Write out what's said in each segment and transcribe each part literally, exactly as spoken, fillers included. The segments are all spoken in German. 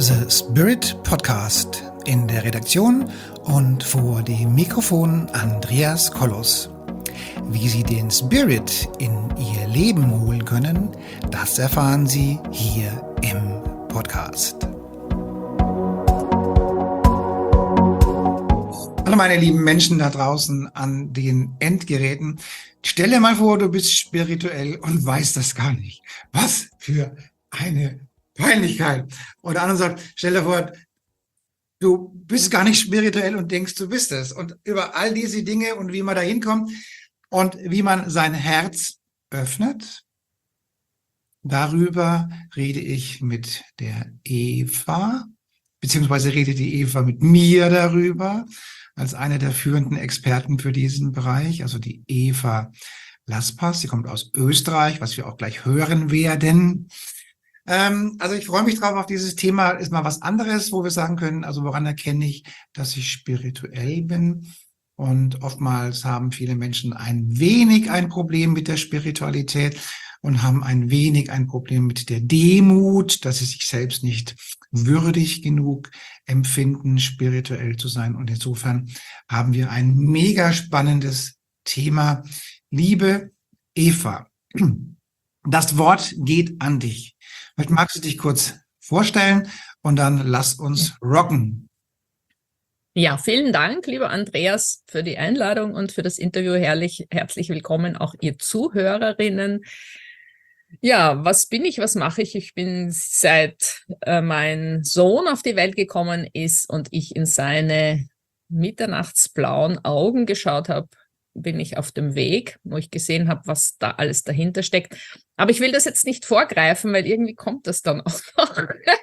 The Spirit Podcast. In der Redaktion und vor dem Mikrofon Andreas Kollos. Wie Sie den Spirit in Ihr Leben holen können, das erfahren Sie hier im Podcast. Hallo meine lieben Menschen da draußen an den Endgeräten. Stell dir mal vor, du bist spirituell und weißt das gar nicht. Was für eine Peinlichkeit. Und der andere sagt, stell dir vor, du bist gar nicht spirituell und denkst, du bist es. Und über all diese Dinge und wie man da hinkommt und wie man sein Herz öffnet, darüber rede ich mit der Eva, beziehungsweise redet die Eva mit mir darüber, als eine der führenden Experten für diesen Bereich, also die Eva Laspas. Sie kommt aus Österreich, was wir auch gleich hören werden. Ähm, also ich freue mich drauf auf dieses Thema. Ist mal was anderes, wo wir sagen können, also woran erkenne ich, dass ich spirituell bin? Und oftmals haben viele Menschen ein wenig ein Problem mit der Spiritualität und haben ein wenig ein Problem mit der Demut, dass sie sich selbst nicht würdig genug empfinden, spirituell zu sein. Und insofern haben wir ein mega spannendes Thema. Liebe Eva, das Wort geht an dich. Vielleicht magst du dich kurz vorstellen und dann lass uns rocken. Ja, vielen Dank, lieber Andreas, für die Einladung und für das Interview. Herrlich, herzlich willkommen auch ihr Zuhörerinnen. Ja, was bin ich, was mache ich? Ich bin seit äh, mein Sohn auf die Welt gekommen ist und ich in seine mitternachtsblauen Augen geschaut habe, bin ich auf dem Weg, wo ich gesehen habe, was da alles dahinter steckt. Aber ich will das jetzt nicht vorgreifen, weil irgendwie kommt das dann auch noch.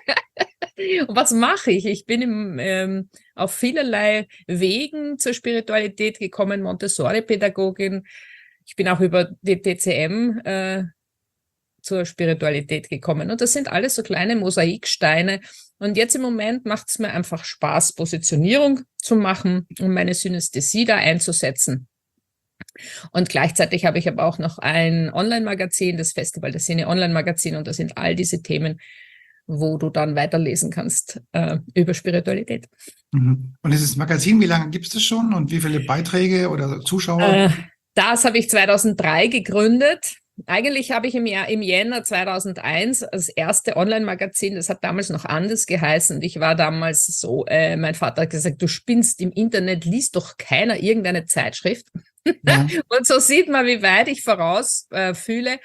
Und was mache ich? Ich bin im, ähm, auf vielerlei Wegen zur Spiritualität gekommen, Montessori-Pädagogin. Ich bin auch über die T C M äh, zur Spiritualität gekommen. Und das sind alles so kleine Mosaiksteine. Und jetzt im Moment macht es mir einfach Spaß, Positionierung zu machen und meine Synästhesie da einzusetzen. Und gleichzeitig habe ich aber auch noch ein Online-Magazin, das Festival der Sinne Online-Magazin, und da sind all diese Themen, wo du dann weiterlesen kannst äh, über Spiritualität. Mhm. Und dieses Magazin, wie lange gibt es das schon und wie viele Beiträge oder Zuschauer? Äh, das habe ich zweitausenddrei gegründet. Eigentlich habe ich im Jahr, im Jänner zweitausendeins das erste Online-Magazin, das hat damals noch anders geheißen. Ich war damals so, äh, mein Vater hat gesagt, du spinnst, im Internet liest doch keiner irgendeine Zeitschrift. Ja. Und so sieht man, wie weit ich voraus äh, fühle.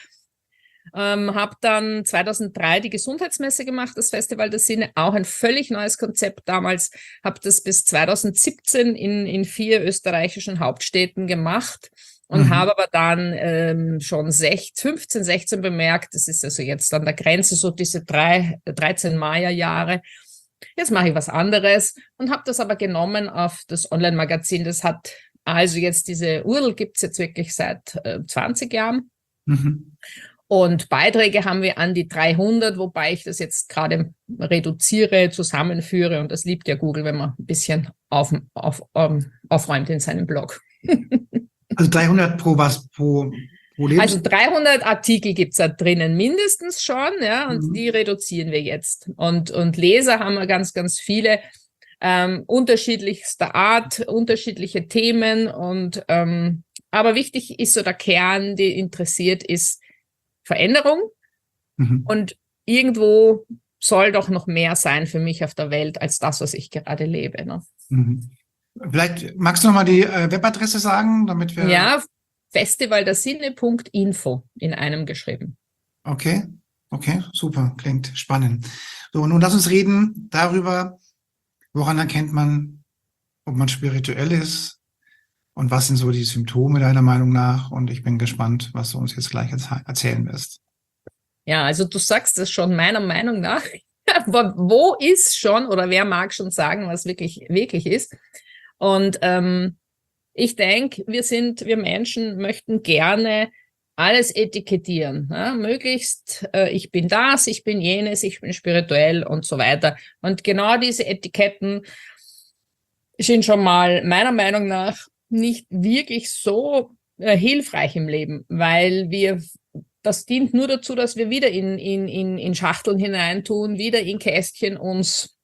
Ähm, habe dann zweitausenddrei die Gesundheitsmesse gemacht, das Festival der Sinne, auch ein völlig neues Konzept damals. Habe das bis zweitausendsiebzehn in, in vier österreichischen Hauptstädten gemacht. Und mhm. habe aber dann ähm, schon sechzehn, fünfzehn, sechzehn bemerkt, das ist also jetzt an der Grenze, so diese drei, dreizehn Maya-Jahre. Jetzt mache ich was anderes und habe das aber genommen auf das Online-Magazin. Das hat also jetzt, diese U R L gibt es jetzt wirklich seit äh, zwanzig Jahren. Mhm. Und Beiträge haben wir an die dreihundert, wobei ich das jetzt gerade reduziere, zusammenführe. Und das liebt ja Google, wenn man ein bisschen auf, auf, um, aufräumt in seinem Blog. Also dreihundert pro was? Pro, pro Lebens- Also dreihundert Artikel gibt's da drinnen mindestens schon, ja, und mhm. die reduzieren wir jetzt. Und, und Leser haben wir ganz, ganz viele, ähm, unterschiedlichster Art, unterschiedliche Themen. Und ähm, aber wichtig ist so der Kern, der interessiert ist Veränderung. Mhm. Und irgendwo soll doch noch mehr sein für mich auf der Welt als das, was ich gerade lebe. Ne? Mhm. Vielleicht magst du noch mal die äh, Webadresse sagen, damit wir... Ja, festivaldersinne Punkt info in einem geschrieben. Okay, okay, super, klingt spannend. So, nun lass uns reden darüber, woran erkennt man, ob man spirituell ist und was sind so die Symptome deiner Meinung nach? Und ich bin gespannt, was du uns jetzt gleich erzählen wirst. Ja, also du sagst es schon, meiner Meinung nach. Wo ist schon oder wer mag schon sagen, was wirklich, wirklich ist? Und ähm, ich denke, wir sind, wir Menschen möchten gerne alles etikettieren. Ja? Möglichst, äh, ich bin das, ich bin jenes, ich bin spirituell und so weiter. Und genau diese Etiketten sind schon mal meiner Meinung nach nicht wirklich so äh, hilfreich im Leben, weil wir das dient nur dazu, dass wir wieder in, in, in, in Schachteln hineintun, wieder in Kästchen uns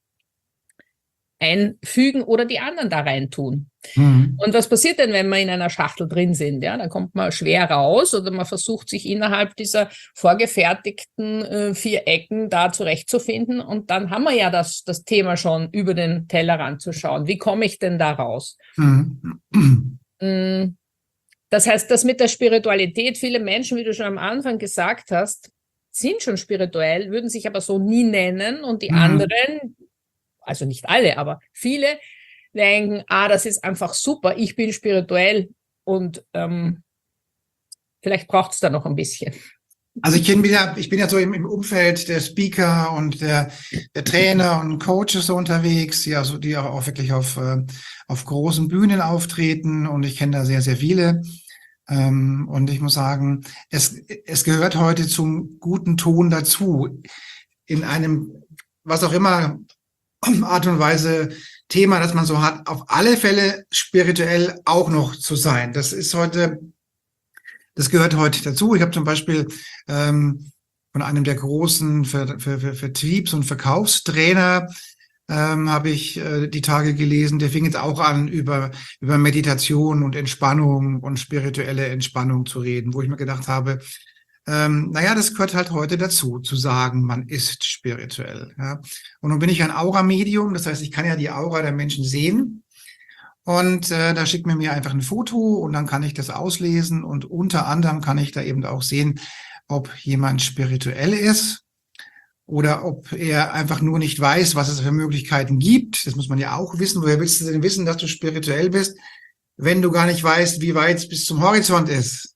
einfügen oder die anderen da reintun. Mhm. Und was passiert denn, wenn wir in einer Schachtel drin sind? Ja, dann kommt man schwer raus oder man versucht sich innerhalb dieser vorgefertigten äh, vier Ecken da zurechtzufinden und dann haben wir ja das, das Thema schon, über den Tellerrand zu schauen. Wie komme ich denn da raus? Mhm. Mm, Das heißt, das mit der Spiritualität, viele Menschen, wie du schon am Anfang gesagt hast, sind schon spirituell, würden sich aber so nie nennen und die Mhm. anderen, also nicht alle, aber viele denken, ah, das ist einfach super, ich bin spirituell und ähm, vielleicht braucht es da noch ein bisschen. Also ich bin ja, ich bin ja so im, im Umfeld der Speaker und der, der Trainer und Coaches so unterwegs, die also die auch wirklich auf, äh, auf großen Bühnen auftreten und ich kenne da sehr, sehr viele. Ähm, und ich muss sagen, es, es gehört heute zum guten Ton dazu, in einem, was auch immer, Art und Weise, Thema, das man so hat, auf alle Fälle spirituell auch noch zu sein. Das ist heute, das gehört heute dazu. Ich habe zum Beispiel ähm, von einem der großen Ver Ver Ver Vertriebs- und Verkaufstrainer ähm, habe ich äh, die Tage gelesen, der fing jetzt auch an, über, über Meditation und Entspannung und spirituelle Entspannung zu reden, wo ich mir gedacht habe, ähm, naja, das gehört halt heute dazu, zu sagen, man ist spirituell. Ja. Und nun bin ich ein Aura-Medium, das heißt, ich kann ja die Aura der Menschen sehen. Und äh, da schickt man mir einfach ein Foto und dann kann ich das auslesen und unter anderem kann ich da eben auch sehen, ob jemand spirituell ist oder ob er einfach nur nicht weiß, was es für Möglichkeiten gibt. Das muss man ja auch wissen. Woher willst du denn wissen, dass du spirituell bist, wenn du gar nicht weißt, wie weit es bis zum Horizont ist?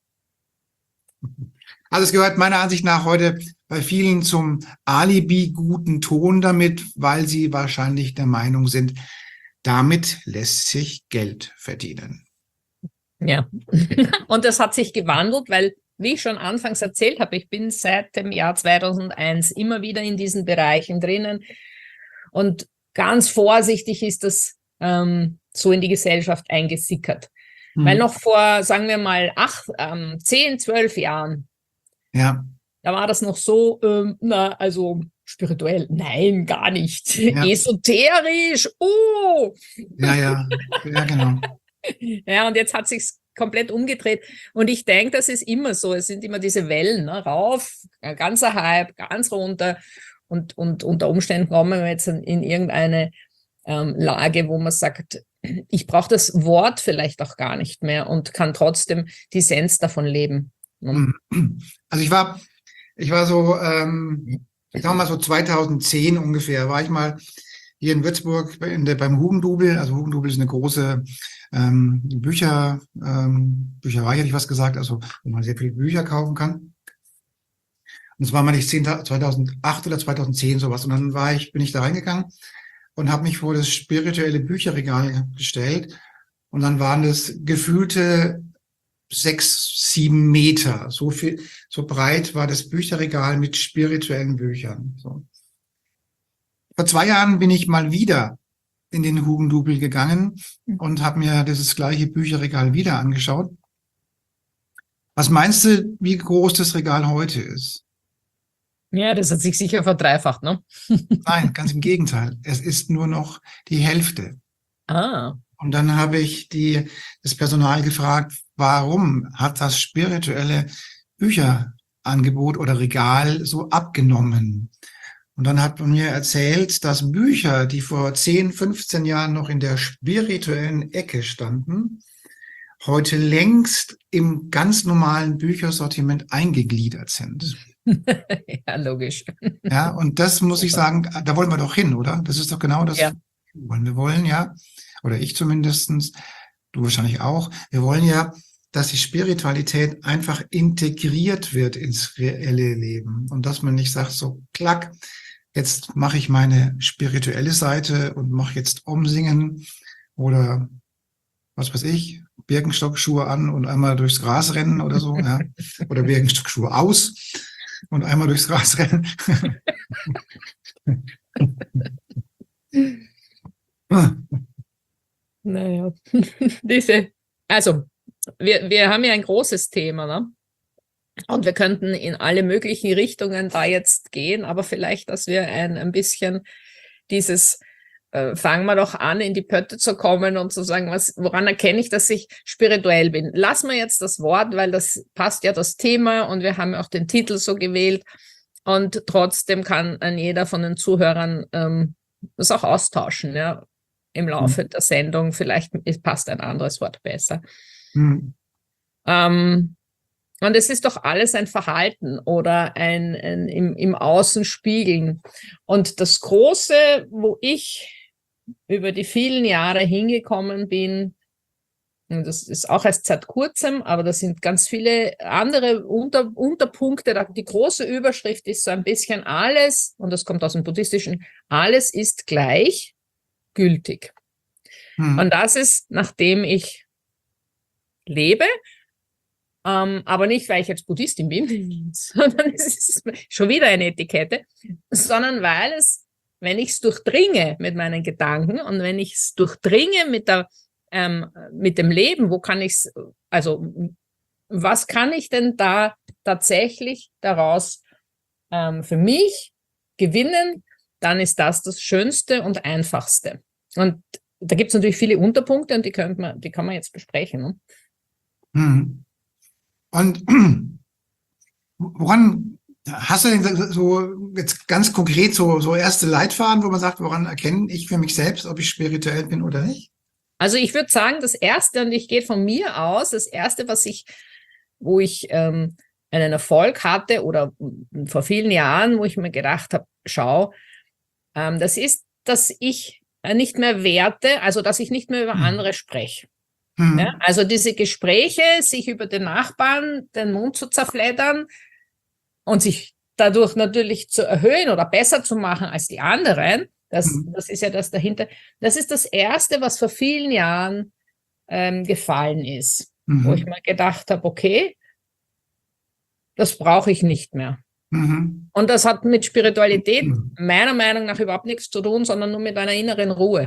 Also es gehört meiner Ansicht nach heute bei vielen zum Alibi-guten Ton damit, weil sie wahrscheinlich der Meinung sind, damit lässt sich Geld verdienen. Ja, und das hat sich gewandelt, weil, wie ich schon anfangs erzählt habe, ich bin seit dem Jahr zweitausendeins immer wieder in diesen Bereichen drinnen und ganz vorsichtig ist das ähm, so in die Gesellschaft eingesickert. Mhm. Weil noch vor, sagen wir mal, acht, ähm, zehn, zwölf Jahren, ja, da war das noch so, ähm, na, also spirituell, nein, gar nicht. Ja. Esoterisch, oh! Ja, ja, ja, genau. Ja, und jetzt hat sich's komplett umgedreht. Und ich denke, das ist immer so. Es sind immer diese Wellen, ne? Rauf, ein ganzer Hype, ganz runter. Und, und unter Umständen kommen wir jetzt in, in irgendeine ähm, Lage, wo man sagt, ich brauche das Wort vielleicht auch gar nicht mehr und kann trotzdem die Essenz davon leben. Ne? Also ich war, ich war so, ähm, ich sag mal so zweitausendzehn ungefähr, war ich mal hier in Würzburg in der, beim Hugendubel. Also Hugendubel ist eine große ähm, Bücher, ähm, Bücherei, hätte ich was gesagt, also wo man sehr viele Bücher kaufen kann. Und es war mal nicht zweitausendacht oder zweitausendzehn sowas. Und dann war ich, bin ich da reingegangen und habe mich vor das spirituelle Bücherregal gestellt. Und dann waren das gefühlte sechs, sieben Meter. So viel, so breit war das Bücherregal mit spirituellen Büchern. So. Vor zwei Jahren bin ich mal wieder in den Hugendubel gegangen und habe mir dieses gleiche Bücherregal wieder angeschaut. Was meinst du, wie groß das Regal heute ist? Ja, das hat sich sicher verdreifacht, ne? Nein, ganz im Gegenteil. Es ist nur noch die Hälfte. Ah. Und dann habe ich die, das Personal gefragt, warum hat das spirituelle Bücherangebot oder Regal so abgenommen? Und dann hat man mir erzählt, dass Bücher, die vor zehn, fünfzehn Jahren noch in der spirituellen Ecke standen, heute längst im ganz normalen Büchersortiment eingegliedert sind. Ja, logisch. Ja, und das muss ich sagen, da wollen wir doch hin, oder? Das ist doch genau das, ja. wollen wir wollen, ja, oder ich zumindestens, du wahrscheinlich auch. Wir wollen ja, dass die Spiritualität einfach integriert wird ins reelle Leben und dass man nicht sagt, so klack, jetzt mache ich meine spirituelle Seite und mache jetzt Umsingen oder was weiß ich, Birkenstockschuhe an und einmal durchs Gras rennen oder so, ja, oder Birkenstockschuhe aus und einmal durchs Gras rennen. Naja, diese, also wir, wir haben ja ein großes Thema, ne? Und wir könnten in alle möglichen Richtungen da jetzt gehen, aber vielleicht, dass wir ein, ein bisschen dieses, äh, fangen wir doch an, in die Pötte zu kommen und zu sagen, was, woran erkenne ich, dass ich spirituell bin? Lassen wir jetzt das Wort, weil das passt ja das Thema und wir haben ja auch den Titel so gewählt. Und trotzdem kann ein jeder von den Zuhörern ähm, das auch austauschen, ja, im Laufe mhm. der Sendung. Vielleicht passt ein anderes Wort besser. Mhm. Ähm, Und es ist doch alles ein Verhalten oder ein, ein im, im Außen spiegeln. Und das Große, wo ich über die vielen Jahre hingekommen bin, und das ist auch erst seit kurzem, aber da sind ganz viele andere Unter, Unterpunkte. Die große Überschrift ist so ein bisschen alles, und das kommt aus dem Buddhistischen, alles ist gleichgültig. Hm. Und das ist, nachdem ich lebe, Ähm, aber nicht, weil ich jetzt Buddhistin bin, sondern es ist schon wieder eine Etikette, sondern weil es, wenn ich es durchdringe mit meinen Gedanken und wenn ich es durchdringe mit, der, ähm, mit dem Leben, wo kann ich es, also was kann ich denn da tatsächlich daraus ähm, für mich gewinnen, dann ist das das Schönste und Einfachste. Und da gibt es natürlich viele Unterpunkte und die, könnte man, die kann man jetzt besprechen. Ne? Hm. Und woran hast du denn so jetzt ganz konkret so, so erste Leitfaden, wo man sagt, woran erkenne ich für mich selbst, ob ich spirituell bin oder nicht? Also ich würde sagen, das Erste, und ich gehe von mir aus, das Erste, was ich, wo ich ähm, einen Erfolg hatte oder vor vielen Jahren, wo ich mir gedacht habe, schau, ähm, das ist, dass ich nicht mehr werte, also dass ich nicht mehr über hm. andere spreche. Mhm. Ja, also diese Gespräche, sich über den Nachbarn den Mund zu zerfleddern und sich dadurch natürlich zu erhöhen oder besser zu machen als die anderen, das, mhm. das ist ja das dahinter. Das ist das Erste, was vor vielen Jahren ähm, gefallen ist, mhm. wo ich mir gedacht habe, okay, das brauche ich nicht mehr. Mhm. Und das hat mit Spiritualität mhm. meiner Meinung nach überhaupt nichts zu tun, sondern nur mit einer inneren Ruhe.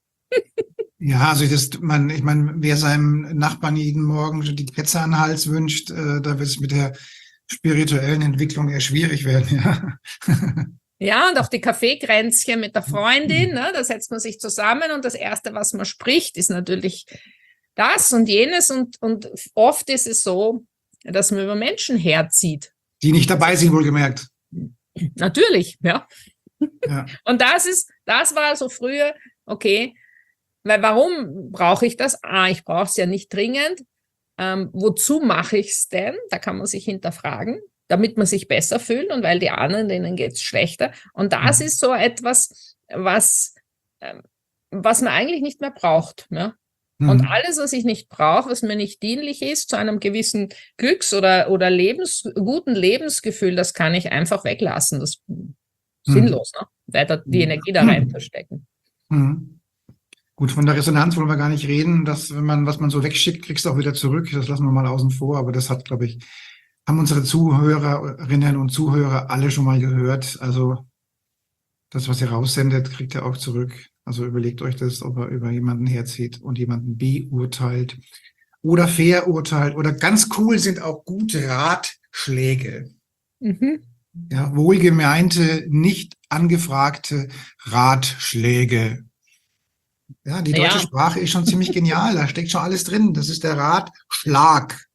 Ja, also das, man, ich meine, wer seinem Nachbarn jeden Morgen die Ketze an den Hals wünscht, äh, da wird es mit der spirituellen Entwicklung eher schwierig werden, ja. Ja, und auch die Kaffeekränzchen mit der Freundin, ne, da setzt man sich zusammen und das Erste, was man spricht, ist natürlich das und jenes und, und oft ist es so, dass man über Menschen herzieht. Die nicht dabei sind, wohlgemerkt. Natürlich, ja. ja. Und das ist, das war so früher, okay, weil warum brauche ich das? Ah, ich brauche es ja nicht dringend. Ähm, wozu mache ich es denn? Da kann man sich hinterfragen, damit man sich besser fühlt und weil die anderen, denen geht es schlechter. Und das mhm. ist so etwas, was, ähm, was man eigentlich nicht mehr braucht. Ja? Mhm. Und alles, was ich nicht brauche, was mir nicht dienlich ist, zu einem gewissen Glücks- oder, oder Lebens, guten Lebensgefühl, das kann ich einfach weglassen. Das ist mhm. sinnlos, ne? Weiter die Energie da rein verstecken. Mhm. Gut, von der Resonanz wollen wir gar nicht reden, dass wenn man, was man so wegschickt, kriegst du auch wieder zurück. Das lassen wir mal außen vor, aber das hat, glaube ich, haben unsere Zuhörerinnen und Zuhörer alle schon mal gehört. Also das, was ihr raussendet, kriegt ihr auch zurück. Also überlegt euch das, ob er über jemanden herzieht und jemanden beurteilt oder verurteilt oder ganz cool sind auch gute Ratschläge. Mhm. Ja, wohlgemeinte, nicht angefragte Ratschläge. Ja, die deutsche ja. Sprache ist schon ziemlich genial. Da steckt schon alles drin. Das ist der Ratschlag.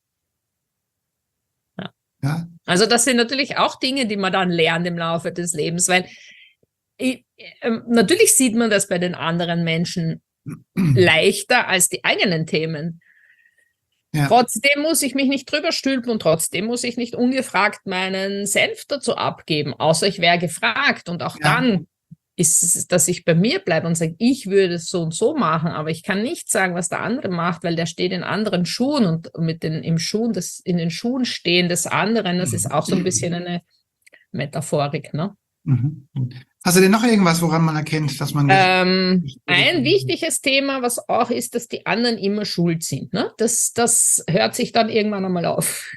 Ja. Ja. Also das sind natürlich auch Dinge, die man dann lernt im Laufe des Lebens, weil ich, äh, natürlich sieht man das bei den anderen Menschen leichter als die eigenen Themen. Ja. Trotzdem muss ich mich nicht drüber stülpen und trotzdem muss ich nicht ungefragt meinen Senf dazu abgeben, außer ich wäre gefragt und auch ja. dann ist es, dass ich bei mir bleibe und sage, ich würde es so und so machen, aber ich kann nicht sagen, was der andere macht, weil der steht in anderen Schuhen und mit den im Schuhen des, in den Schuhen stehen des anderen, das ist auch so ein bisschen eine Metaphorik, ne? Mhm. Hast du denn noch irgendwas, woran man erkennt, dass man ähm, ein wichtiges Thema, was auch ist, dass die anderen immer schuld sind, ne? Das, das hört sich dann irgendwann einmal auf.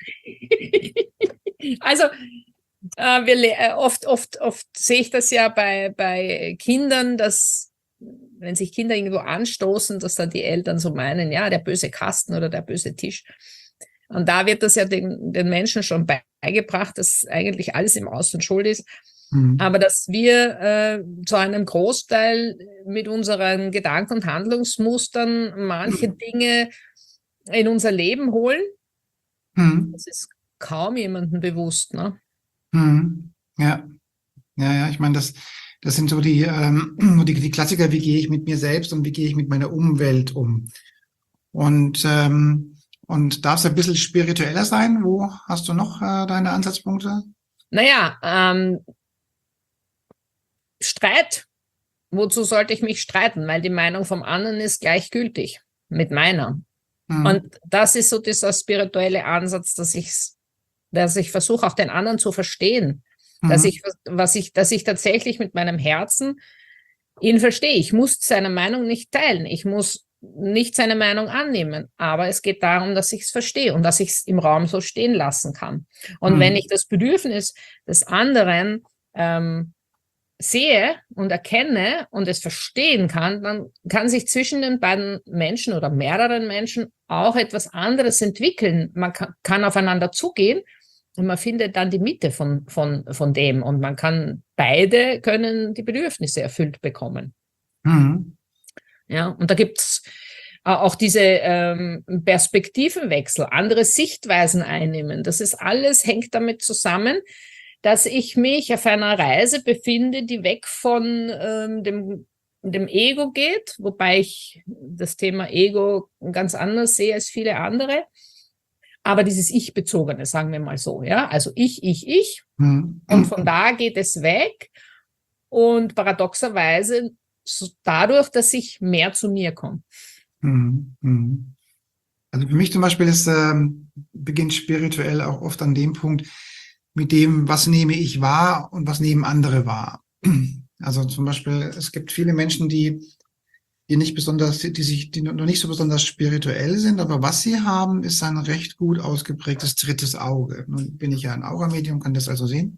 Also Äh, wir, äh, oft, oft, oft sehe ich das ja bei, bei Kindern, dass, wenn sich Kinder irgendwo anstoßen, dass dann die Eltern so meinen, ja, der böse Kasten oder der böse Tisch. Und da wird das ja den, den Menschen schon beigebracht, dass eigentlich alles im Außen schuld ist. Mhm. Aber dass wir äh, zu einem Großteil mit unseren Gedanken- und Handlungsmustern manche mhm. Dinge in unser Leben holen, mhm. das ist kaum jemandem bewusst. Ne? Mhm. Ja, ja, ja, ich meine, das, das sind so die, ähm, die, die Klassiker, wie gehe ich mit mir selbst und wie gehe ich mit meiner Umwelt um. Und, ähm, und darf es ein bisschen spiritueller sein? Wo hast du noch äh, deine Ansatzpunkte? Naja, ähm, Streit. Wozu sollte ich mich streiten? Weil die Meinung vom anderen ist gleichgültig mit meiner. Mhm. Und das ist so dieser spirituelle Ansatz, dass ich, dass ich versuche, auch den anderen zu verstehen. Mhm. Dass ich, was ich, dass ich tatsächlich mit meinem Herzen ihn verstehe. Ich muss seine Meinung nicht teilen. Ich muss nicht seine Meinung annehmen, aber es geht darum, dass ich es verstehe und dass ich es im Raum so stehen lassen kann. Und mhm. wenn ich das Bedürfnis des anderen ähm, sehe und erkenne und es verstehen kann, dann kann sich zwischen den beiden Menschen oder mehreren Menschen auch etwas anderes entwickeln. Man kann, kann aufeinander zugehen und man findet dann die Mitte von, von, von dem und man kann, beide können die Bedürfnisse erfüllt bekommen. Mhm. Ja, und da gibt's auch diese ähm, Perspektivenwechsel, andere Sichtweisen einnehmen. Das ist alles, hängt damit zusammen, dass ich mich auf einer Reise befinde, die weg von ähm, dem, dem Ego geht, wobei ich das Thema Ego ganz anders sehe als viele andere. Aber dieses Ich-Bezogene, sagen wir mal so, ja, also ich, ich, ich. Mhm. Und von da geht es weg und paradoxerweise so dadurch, dass ich mehr zu mir komme. Mhm. Also für mich zum Beispiel ist, ähm, beginnt spirituell auch oft an dem Punkt mit dem, was nehme ich wahr und was nehmen andere wahr. Also zum Beispiel, es gibt viele Menschen, die, die nicht besonders, die sich, die noch nicht so besonders spirituell sind, aber was sie haben, ist ein recht gut ausgeprägtes drittes Auge. Nun bin ich ja ein Aura-Medium, kann das also sehen.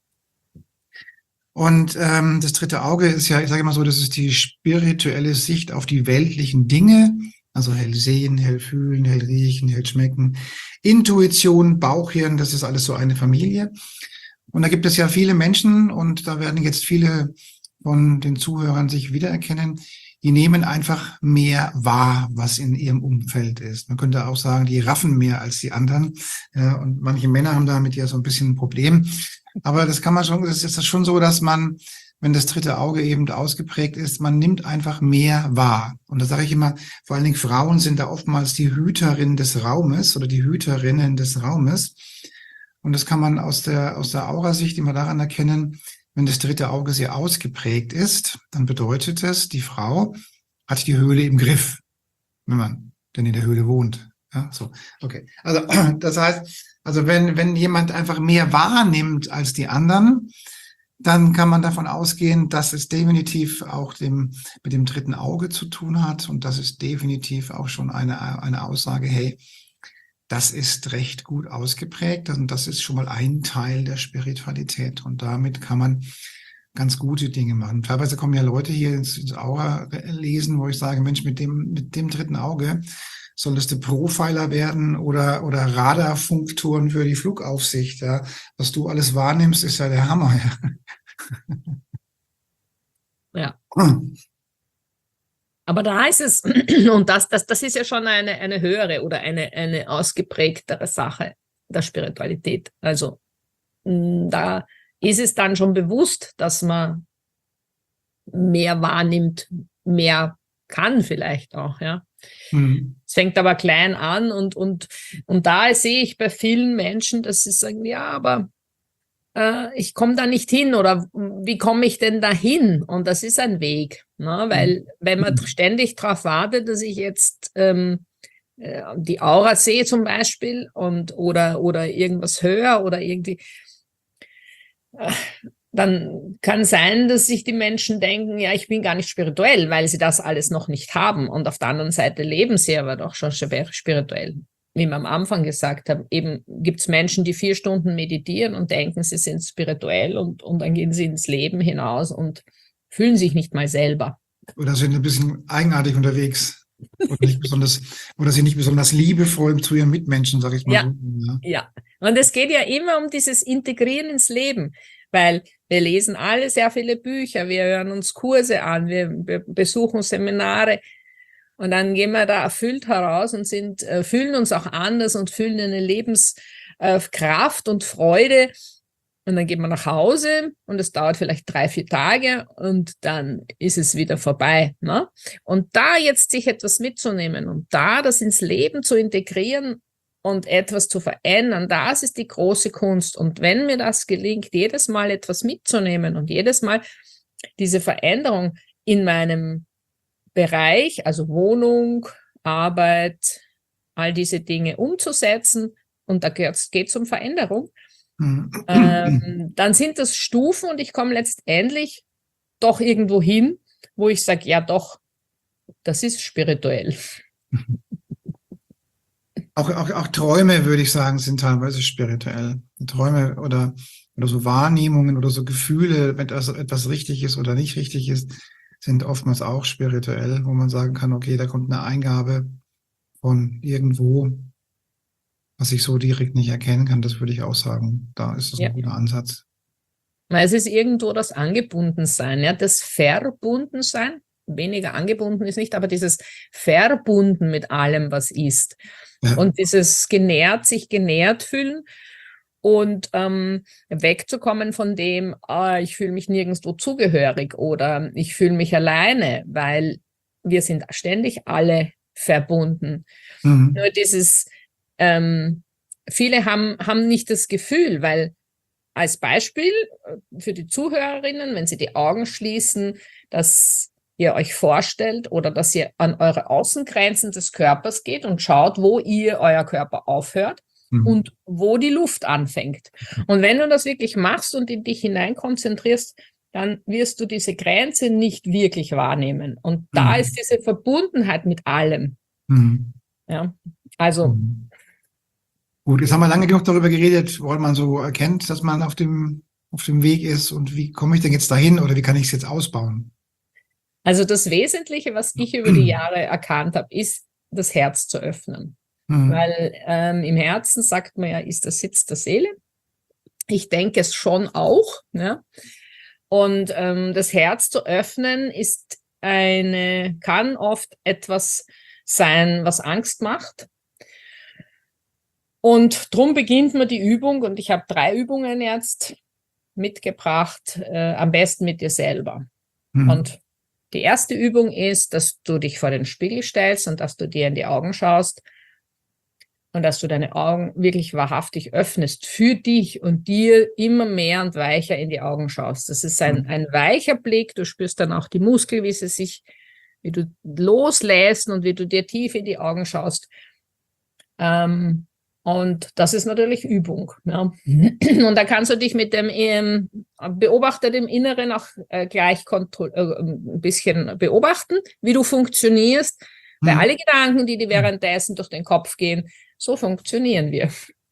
Und ähm, das dritte Auge ist ja, ich sage immer so, das ist die spirituelle Sicht auf die weltlichen Dinge, also hell sehen, hell fühlen, hell riechen, hell schmecken, Intuition, Bauchhirn, das ist alles so eine Familie. Und da gibt es ja viele Menschen und da werden jetzt viele von den Zuhörern sich wiedererkennen, die nehmen einfach mehr wahr, was in ihrem Umfeld ist. Man könnte auch sagen, die raffen mehr als die anderen. Ja, und manche Männer haben damit ja so ein bisschen ein Problem. Aber das kann man schon, das ist schon so, dass man, wenn das dritte Auge eben ausgeprägt ist, man nimmt einfach mehr wahr. Und da sage ich immer, vor allen Dingen Frauen sind da oftmals die Hüterin des Raumes oder die Hüterinnen des Raumes. Und das kann man aus der, aus der Aura-Sicht immer daran erkennen, wenn das dritte Auge sehr ausgeprägt ist, dann bedeutet es, die Frau hat die Höhle im Griff, wenn man denn in der Höhle wohnt. Ja, so, okay. Also, das heißt, also wenn, wenn jemand einfach mehr wahrnimmt als die anderen, dann kann man davon ausgehen, dass es definitiv auch dem, mit dem dritten Auge zu tun hat. Und das ist definitiv auch schon eine, eine Aussage, hey, das ist recht gut ausgeprägt und das ist schon mal ein Teil der Spiritualität. Und damit kann man ganz gute Dinge machen. Teilweise kommen ja Leute hier ins, ins Aura lesen, wo ich sage, Mensch, mit dem, mit dem dritten Auge solltest du Profiler werden oder, oder Radarfunkturm für die Flugaufsicht. Ja. Was du alles wahrnimmst, ist ja der Hammer. Ja. ja. Aber da heißt es, und das, das, das ist ja schon eine, eine höhere oder eine, eine ausgeprägtere Sache der Spiritualität. Also da ist es dann schon bewusst, dass man mehr wahrnimmt, mehr kann vielleicht auch, ja. Mhm. Es fängt aber klein an und, und, und da sehe ich bei vielen Menschen, dass sie sagen, ja, aber äh, ich komme da nicht hin oder wie komme ich denn da hin? Und das ist ein Weg, ne? Weil mhm. wenn man ständig darauf wartet, dass ich jetzt ähm, äh, die Aura sehe zum Beispiel und oder, oder irgendwas höre oder irgendwie, äh, dann kann sein, dass sich die Menschen denken, ja, ich bin gar nicht spirituell, weil sie das alles noch nicht haben. Und auf der anderen Seite leben sie aber doch schon spirituell. Wie wir am Anfang gesagt haben, eben gibt es Menschen, die vier Stunden meditieren und denken, sie sind spirituell und, und dann gehen sie ins Leben hinaus und fühlen sich nicht mal selber. Oder sind ein bisschen eigenartig unterwegs. Oder nicht besonders, oder sie nicht besonders liebevoll zu ihren Mitmenschen, sage ich mal Ja, so. Ja. ja. Und es geht ja immer um dieses Integrieren ins Leben, weil wir lesen alle sehr viele Bücher, wir hören uns Kurse an, wir be besuchen Seminare und dann gehen wir da erfüllt heraus und sind, äh, fühlen uns auch anders und fühlen eine Lebenskraft äh, und Freude. Und dann geht man nach Hause und es dauert vielleicht drei, vier Tage und dann ist es wieder vorbei. Ne? Und da jetzt sich etwas mitzunehmen und da das ins Leben zu integrieren und etwas zu verändern, das ist die große Kunst. Und wenn mir das gelingt, jedes Mal etwas mitzunehmen und jedes Mal diese Veränderung in meinem Bereich, also Wohnung, Arbeit, all diese Dinge umzusetzen, und da geht es um Veränderung, ähm, dann sind das Stufen und ich komme letztendlich doch irgendwo hin, wo ich sage, ja doch, das ist spirituell. Auch, auch, auch Träume, würde ich sagen, sind teilweise spirituell. Träume oder, oder so Wahrnehmungen oder so Gefühle, wenn das etwas richtig ist oder nicht richtig ist, sind oftmals auch spirituell, wo man sagen kann, okay, da kommt eine Eingabe von irgendwo, was ich so direkt nicht erkennen kann. Das würde ich auch sagen. Da ist das Ja. ein guter Ansatz. Es ist irgendwo das Angebundensein, ja, das Verbundensein. Weniger angebunden ist nicht, aber dieses Verbunden mit allem, was ist. Ja. Und dieses genährt, sich genährt fühlen und ähm, wegzukommen von dem, ah, ich fühle mich nirgendwo zugehörig oder ich fühle mich alleine, weil wir sind ständig alle verbunden. Mhm. Nur dieses, ähm, viele haben, haben nicht das Gefühl, weil als Beispiel für die Zuhörerinnen, wenn Sie die Augen schließen, dass ihr euch vorstellt oder dass ihr an eure Außengrenzen des Körpers geht und schaut, wo ihr euer Körper aufhört mhm. und wo die Luft anfängt. Und wenn du das wirklich machst und in dich hinein konzentrierst, dann wirst du diese Grenze nicht wirklich wahrnehmen. Und da mhm. ist diese Verbundenheit mit allem. Mhm. Ja, also... Mhm. Gut, jetzt haben wir lange genug darüber geredet, woran man so erkennt, dass man auf dem, auf dem Weg ist und wie komme ich denn jetzt dahin oder wie kann ich es jetzt ausbauen? Also das Wesentliche, was ich über die Jahre erkannt habe, ist, das Herz zu öffnen. Mhm. Weil ähm, im Herzen, sagt man ja, ist der Sitz der Seele. Ich denke es schon auch. Ne? Und ähm, das Herz zu öffnen ist eine, kann oft etwas sein, was Angst macht. Und drum beginnt man die Übung, und ich habe drei Übungen jetzt mitgebracht, äh, am besten mit dir selber. Mhm. Und die erste Übung ist, dass du dich vor den Spiegel stellst und dass du dir in die Augen schaust und dass du deine Augen wirklich wahrhaftig öffnest für dich und dir immer mehr und weicher in die Augen schaust. Das ist ein, ein weicher Blick, du spürst dann auch die Muskeln, wie sie sich, wie du loslässt und wie du dir tief in die Augen schaust. Ähm, Und das ist natürlich Übung. Ja. Und da kannst du dich mit dem ähm, Beobachter im Inneren auch äh, gleich äh, ein bisschen beobachten, wie du funktionierst. Mhm. Weil alle Gedanken, die dir währenddessen durch den Kopf gehen, so funktionieren wir.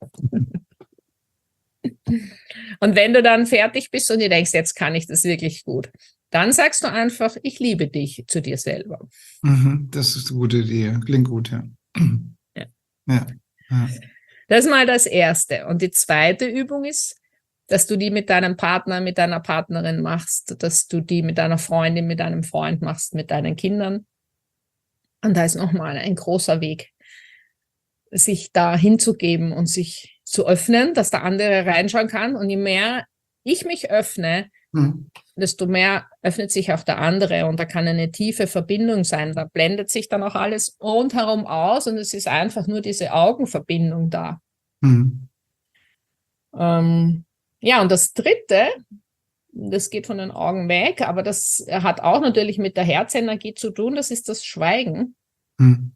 Und wenn du dann fertig bist und dir denkst, jetzt kann ich das wirklich gut, dann sagst du einfach, ich liebe dich zu dir selber. Mhm, das ist eine gute Idee. Klingt gut, ja. Ja. Ja. Ja. Das ist mal das Erste. Und die zweite Übung ist, dass du die mit deinem Partner, mit deiner Partnerin machst, dass du die mit deiner Freundin, mit deinem Freund machst, mit deinen Kindern. Und da ist nochmal ein großer Weg, sich da hinzugeben und sich zu öffnen, dass der andere reinschauen kann. Und je mehr ich mich öffne, mhm. desto mehr öffnet sich auch der andere. Und da kann eine tiefe Verbindung sein. Da blendet sich dann auch alles rundherum aus und es ist einfach nur diese Augenverbindung da. Mhm. Ähm, ja, und das Dritte, das geht von den Augen weg, aber das hat auch natürlich mit der Herzenergie zu tun, das ist das Schweigen. Mhm.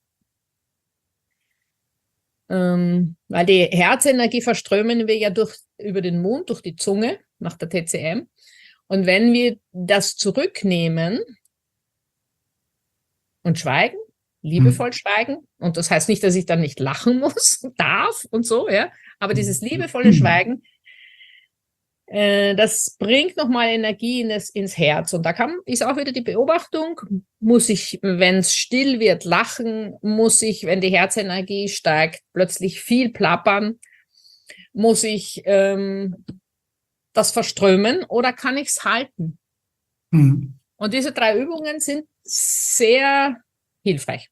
Ähm, weil die Herzenergie verströmen wir ja durch, über den Mund, durch die Zunge, nach der T C M. Und wenn wir das zurücknehmen und schweigen, liebevoll mhm. schweigen, und das heißt nicht, dass ich dann nicht lachen muss, darf und so, ja, aber dieses liebevolle mhm. Schweigen, Äh, das bringt nochmal Energie in das, ins Herz. Und da kann, ist auch wieder die Beobachtung, muss ich, wenn es still wird, lachen, muss ich, wenn die Herzenergie steigt, plötzlich viel plappern, muss ich ähm, das verströmen oder kann ich es halten? Mhm. Und diese drei Übungen sind sehr hilfreich.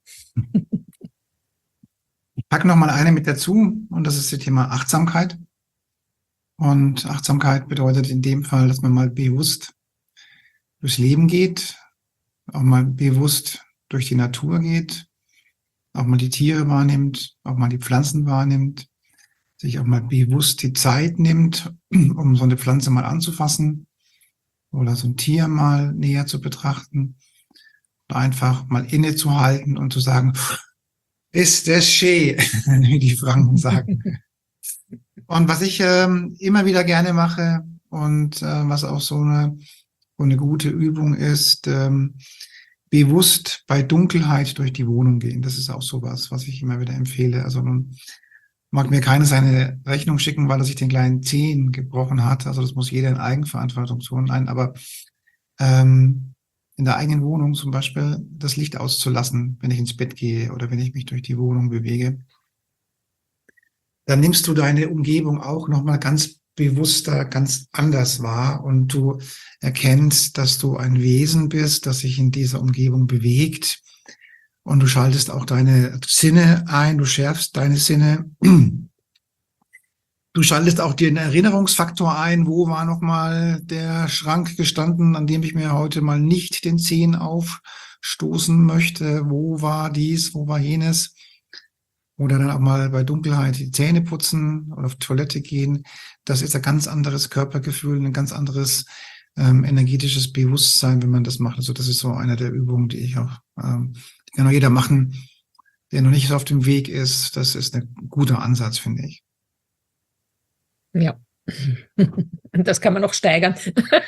Ich packe noch mal eine mit dazu und das ist das Thema Achtsamkeit. Und Achtsamkeit bedeutet in dem Fall, dass man mal bewusst durchs Leben geht, auch mal bewusst durch die Natur geht, auch mal die Tiere wahrnimmt, auch mal die Pflanzen wahrnimmt, sich auch mal bewusst die Zeit nimmt, um so eine Pflanze mal anzufassen oder so ein Tier mal näher zu betrachten und einfach mal innezuhalten und zu sagen, ist das schön, wie die Franken sagen. Und was ich ähm, immer wieder gerne mache und äh, was auch so eine, so eine gute Übung ist, ähm, bewusst bei Dunkelheit durch die Wohnung gehen. Das ist auch sowas, was ich immer wieder empfehle. Also nun mag mir keiner seine Rechnung schicken, weil er sich den kleinen Zehen gebrochen hat. Also das muss jeder in Eigenverantwortung tun. Nein, aber ähm, in der eigenen Wohnung zum Beispiel das Licht auszulassen, wenn ich ins Bett gehe oder wenn ich mich durch die Wohnung bewege. Dann nimmst du deine Umgebung auch nochmal ganz bewusster, ganz anders wahr und du erkennst, dass du ein Wesen bist, das sich in dieser Umgebung bewegt und du schaltest auch deine Sinne ein, du schärfst deine Sinne. Du schaltest auch den Erinnerungsfaktor ein, wo war nochmal der Schrank gestanden, an dem ich mir heute mal nicht den Zehen aufstoßen möchte, wo war dies, wo war jenes. Oder dann auch mal bei Dunkelheit die Zähne putzen oder auf die Toilette gehen. Das ist ein ganz anderes Körpergefühl, ein ganz anderes ähm, energetisches Bewusstsein, wenn man das macht. Also das ist so eine der Übungen, die ich auch, ähm, die kann auch jeder machen, der noch nicht so auf dem Weg ist. Das ist ein guter Ansatz, finde ich. Ja, und das kann man noch steigern.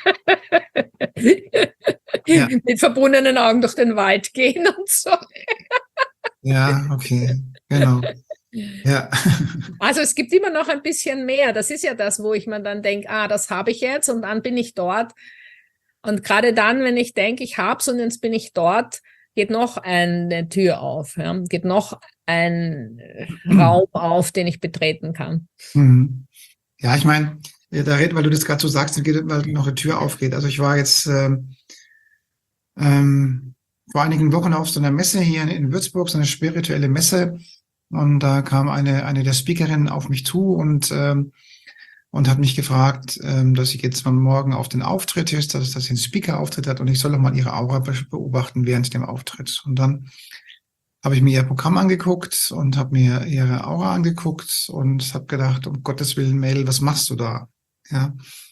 Ja. Mit verbundenen Augen durch den Wald gehen und so. Ja, okay, genau. Ja. Also es gibt immer noch ein bisschen mehr. Das ist ja das, wo ich mir dann denke, ah, das habe ich jetzt und dann bin ich dort. Und gerade dann, wenn ich denke, ich habe es und jetzt bin ich dort, geht noch eine Tür auf, ja? Geht noch ein mhm. Raum auf, den ich betreten kann. Mhm. Ja, ich meine, da redet, weil du das gerade so sagst, geht, weil noch eine Tür aufgeht. Also ich war jetzt ähm, ähm, vor einigen Wochen auf so einer Messe hier in Würzburg, so eine spirituelle Messe. Und da kam eine eine der Speakerinnen auf mich zu und ähm, und hat mich gefragt, ähm, dass ich jetzt mal morgen auf den Auftritt ist, dass das ein Speaker-Auftritt hat und ich soll doch mal ihre Aura beobachten während dem Auftritt. Und dann habe ich mir ihr Programm angeguckt und habe mir ihre Aura angeguckt und habe gedacht, um Gottes Willen, Mädel, was machst du da? Ja,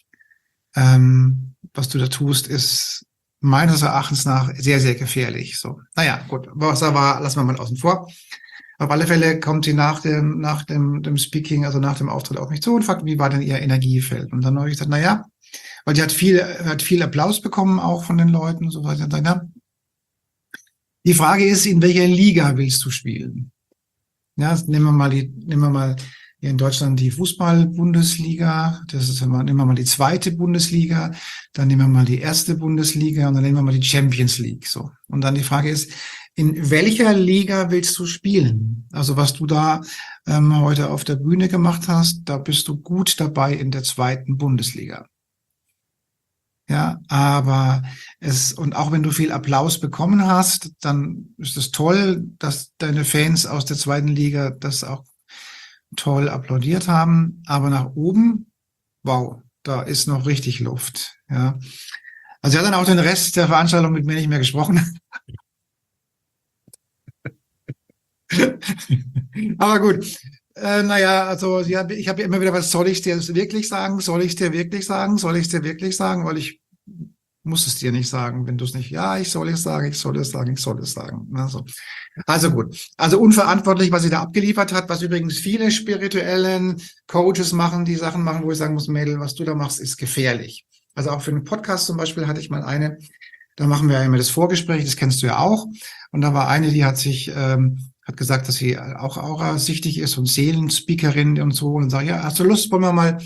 ähm, was du da tust, ist meines Erachtens nach sehr, sehr gefährlich. So, naja, gut, was da war, lassen wir mal außen vor. Auf alle Fälle kommt sie nach dem, nach dem, dem Speaking, also nach dem Auftritt auf mich zu und fragt, wie war denn ihr Energiefeld? Und dann habe ich gesagt, na ja, weil die hat viel, hat viel Applaus bekommen, auch von den Leuten, so weiter. Na ja, die Frage ist, in welcher Liga willst du spielen? Ja, nehmen wir mal die, nehmen wir mal hier in Deutschland die Fußball-Bundesliga. Das ist immer, nehmen wir mal die zweite Bundesliga. Dann nehmen wir mal die erste Bundesliga und dann nehmen wir mal die Champions League. So. Und dann die Frage ist, in welcher Liga willst du spielen? Also was du da ähm, heute auf der Bühne gemacht hast, da bist du gut dabei in der zweiten Bundesliga. Ja, aber es, und auch wenn du viel Applaus bekommen hast, dann ist es toll, dass deine Fans aus der zweiten Liga das auch toll applaudiert haben. Aber nach oben, wow, da ist noch richtig Luft. Ja, also er hat dann auch den Rest der Veranstaltung mit mir nicht mehr gesprochen. Aber gut, äh, naja, also ja, ich habe ja immer wieder, was soll ich dir wirklich sagen? Soll ich dir wirklich sagen? Soll ich dir wirklich sagen? Weil ich muss es dir nicht sagen, wenn du es nicht, ja, ich soll es sagen, ich soll es sagen, ich soll es sagen. Also, also gut, also unverantwortlich, was sie da abgeliefert hat, was übrigens viele spirituellen Coaches machen, die Sachen machen, wo ich sagen muss, Mädel, was du da machst, ist gefährlich. Also auch für einen Podcast zum Beispiel hatte ich mal eine, da machen wir ja immer das Vorgespräch, das kennst du ja auch. Und da war eine, die hat sich, ähm, hat gesagt, dass sie auch aurasichtig ist und Seelenspeakerin und so. Und sagt, ja, hast du Lust, wollen wir mal,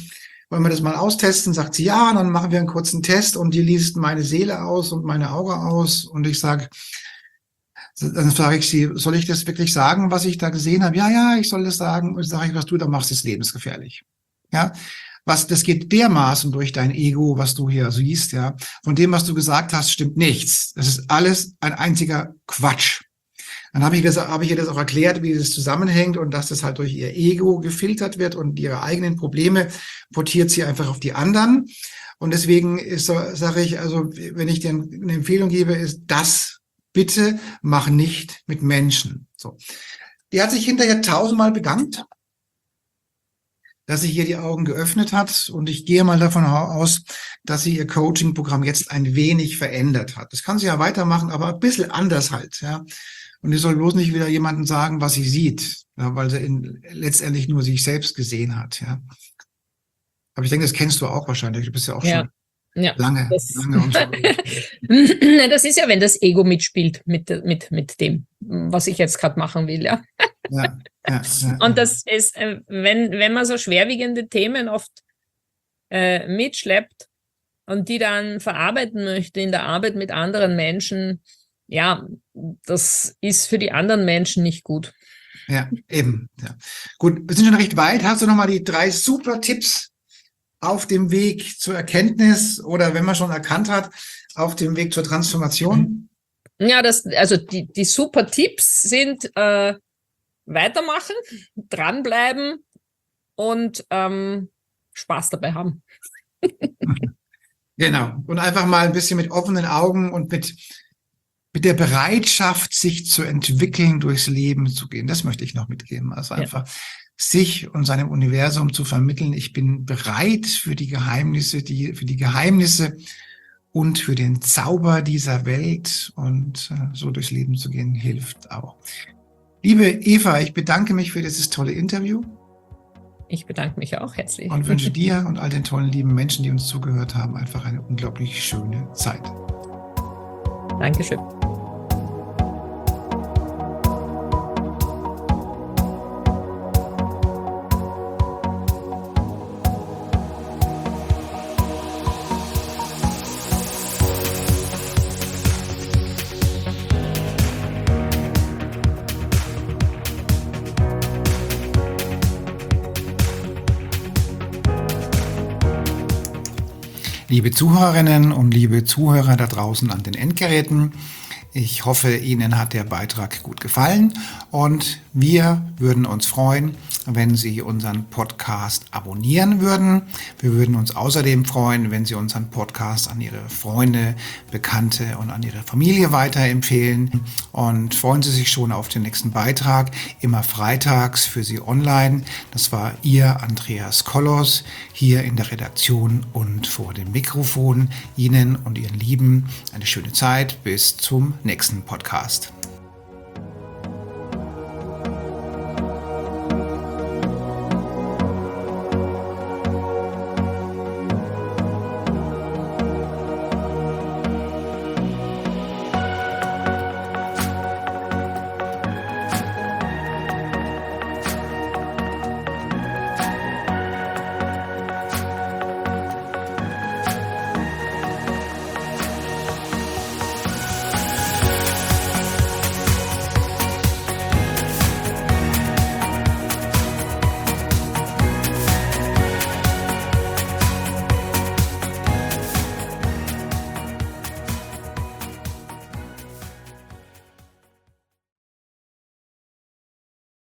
wollen wir das mal austesten? Sagt sie, ja, dann machen wir einen kurzen Test und die liest meine Seele aus und meine Aura aus. Und ich sage, dann frage ich sie, soll ich das wirklich sagen, was ich da gesehen habe? Ja, ja, ich soll das sagen. Und sage ich, was du da machst, ist lebensgefährlich. Ja, was, das geht dermaßen durch dein Ego, was du hier siehst, ja. Von dem, was du gesagt hast, stimmt nichts. Das ist alles ein einziger Quatsch. Dann habe ich, das, habe ich ihr das auch erklärt, wie das zusammenhängt und dass das halt durch ihr Ego gefiltert wird und ihre eigenen Probleme portiert sie einfach auf die anderen. Und deswegen ist, sage ich, also wenn ich dir eine Empfehlung gebe, ist das, bitte mach nicht mit Menschen. So. Die hat sich hinterher tausendmal bedankt, dass sich ihr die Augen geöffnet hat. Und ich gehe mal davon aus, dass sie ihr Coaching-Programm jetzt ein wenig verändert hat. Das kann sie ja weitermachen, aber ein bisschen anders halt, ja. Und ich soll bloß nicht wieder jemandem sagen, was sie sieht, ja, weil sie in, letztendlich nur sich selbst gesehen hat, ja. Aber ich denke, das kennst du auch wahrscheinlich. Du bist ja auch ja. schon Ja, lange, das, lange und so. das ist ja, wenn das Ego mitspielt mit, mit, mit dem, was ich jetzt gerade machen will, ja. Ja, ja, ja. Und das ist, wenn, wenn man so schwerwiegende Themen oft äh, mitschleppt und die dann verarbeiten möchte in der Arbeit mit anderen Menschen, ja, das ist für die anderen Menschen nicht gut. Ja, eben. Ja. Gut, wir sind schon recht weit. Hast du nochmal die drei super Tipps auf dem Weg zur Erkenntnis oder wenn man schon erkannt hat, auf dem Weg zur Transformation? Ja, das, also die, die super Tipps sind äh, weitermachen, dranbleiben und ähm, Spaß dabei haben. Genau. Und einfach mal ein bisschen mit offenen Augen und mit, mit der Bereitschaft, sich zu entwickeln, durchs Leben zu gehen. Das möchte ich noch mitgeben. Also einfach ja. sich und seinem Universum zu vermitteln. Ich bin bereit für die Geheimnisse, die, für die Geheimnisse und für den Zauber dieser Welt und äh, so durchs Leben zu gehen, hilft auch. Liebe Eva, ich bedanke mich für dieses tolle Interview. Ich bedanke mich auch herzlich. Und wünsche dir und all den tollen, lieben Menschen, die uns zugehört haben, einfach eine unglaublich schöne Zeit. Dankeschön. Liebe Zuhörerinnen und liebe Zuhörer da draußen an den Endgeräten, ich hoffe, Ihnen hat der Beitrag gut gefallen und wir würden uns freuen, wenn Sie unseren Podcast abonnieren würden. Wir würden uns außerdem freuen, wenn Sie unseren Podcast an Ihre Freunde, Bekannte und an Ihre Familie weiterempfehlen. Und freuen Sie sich schon auf den nächsten Beitrag, immer freitags für Sie online. Das war Ihr Andreas Kollos hier in der Redaktion und vor dem Mikrofon. Ihnen und Ihren Lieben eine schöne Zeit. Bis zum nächsten Podcast.